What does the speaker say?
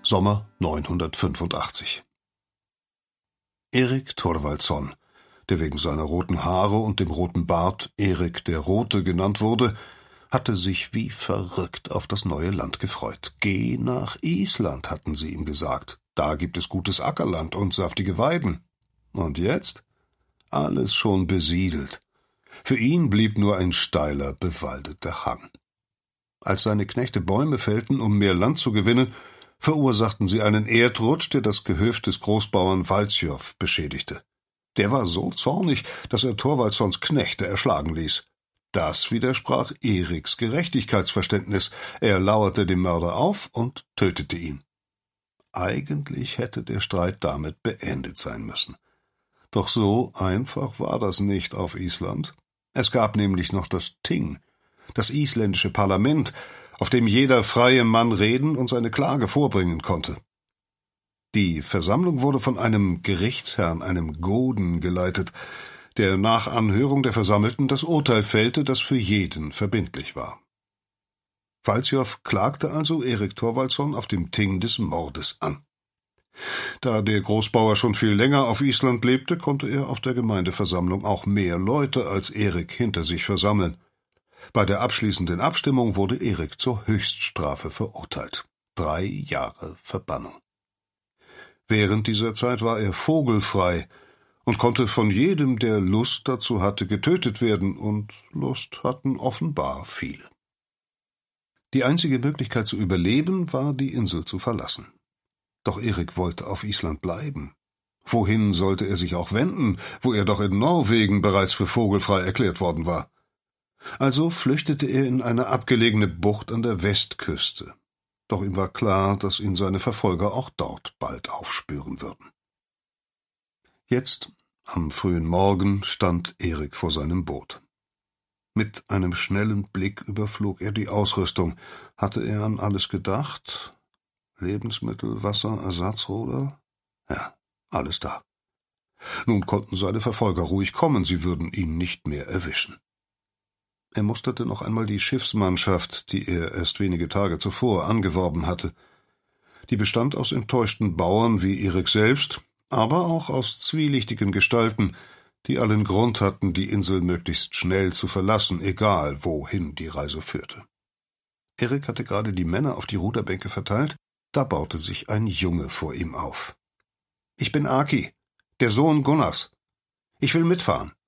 Sommer 985. Erik Thorvaldsson, der wegen seiner roten Haare und dem roten Bart Erik der Rote genannt wurde, hatte sich wie verrückt auf das neue Land gefreut. »Geh nach Island«, hatten sie ihm gesagt. »Da gibt es gutes Ackerland und saftige Weiden.« Und jetzt? Alles schon besiedelt. Für ihn blieb nur ein steiler, bewaldeter Hang. Als seine Knechte Bäume fällten, um mehr Land zu gewinnen, verursachten sie einen Erdrutsch, der das Gehöft des Großbauern Waldsjov beschädigte. Der war so zornig, dass er Thorvaldssons Knechte erschlagen ließ. Das widersprach Eriks Gerechtigkeitsverständnis. Er lauerte dem Mörder auf und tötete ihn. Eigentlich hätte der Streit damit beendet sein müssen. Doch so einfach war das nicht auf Island. Es gab nämlich noch das Ting, das isländische Parlament, auf dem jeder freie Mann reden und seine Klage vorbringen konnte. Die Versammlung wurde von einem Gerichtsherrn, einem Goden, geleitet, der nach Anhörung der Versammelten das Urteil fällte, das für jeden verbindlich war. Waldsjov klagte also Erik Thorvaldsson auf dem Ting des Mordes an. Da der Großbauer schon viel länger auf Island lebte, konnte er auf der Gemeindeversammlung auch mehr Leute als Erik hinter sich versammeln. Bei der abschließenden Abstimmung wurde Erik zur Höchststrafe verurteilt. 3 Jahre Verbannung. Während dieser Zeit war er vogelfrei und konnte von jedem, der Lust dazu hatte, getötet werden, und Lust hatten offenbar viele. Die einzige Möglichkeit zu überleben war, die Insel zu verlassen. Doch Erik wollte auf Island bleiben. Wohin sollte er sich auch wenden, wo er doch in Norwegen bereits für vogelfrei erklärt worden war? Also flüchtete er in eine abgelegene Bucht an der Westküste. Doch ihm war klar, dass ihn seine Verfolger auch dort bald aufspüren würden. Jetzt, am frühen Morgen, stand Erik vor seinem Boot. Mit einem schnellen Blick überflog er die Ausrüstung. Hatte er an alles gedacht? Lebensmittel, Wasser, Ersatzruder? Ja, alles da. Nun konnten seine Verfolger ruhig kommen, sie würden ihn nicht mehr erwischen. Er musterte noch einmal die Schiffsmannschaft, die er erst wenige Tage zuvor angeworben hatte. Die bestand aus enttäuschten Bauern wie Erik selbst, aber auch aus zwielichtigen Gestalten, die allen Grund hatten, die Insel möglichst schnell zu verlassen, egal wohin die Reise führte. Erik hatte gerade die Männer auf die Ruderbänke verteilt, da baute sich ein Junge vor ihm auf. »Ich bin Aki, der Sohn Gunnars. Ich will mitfahren.«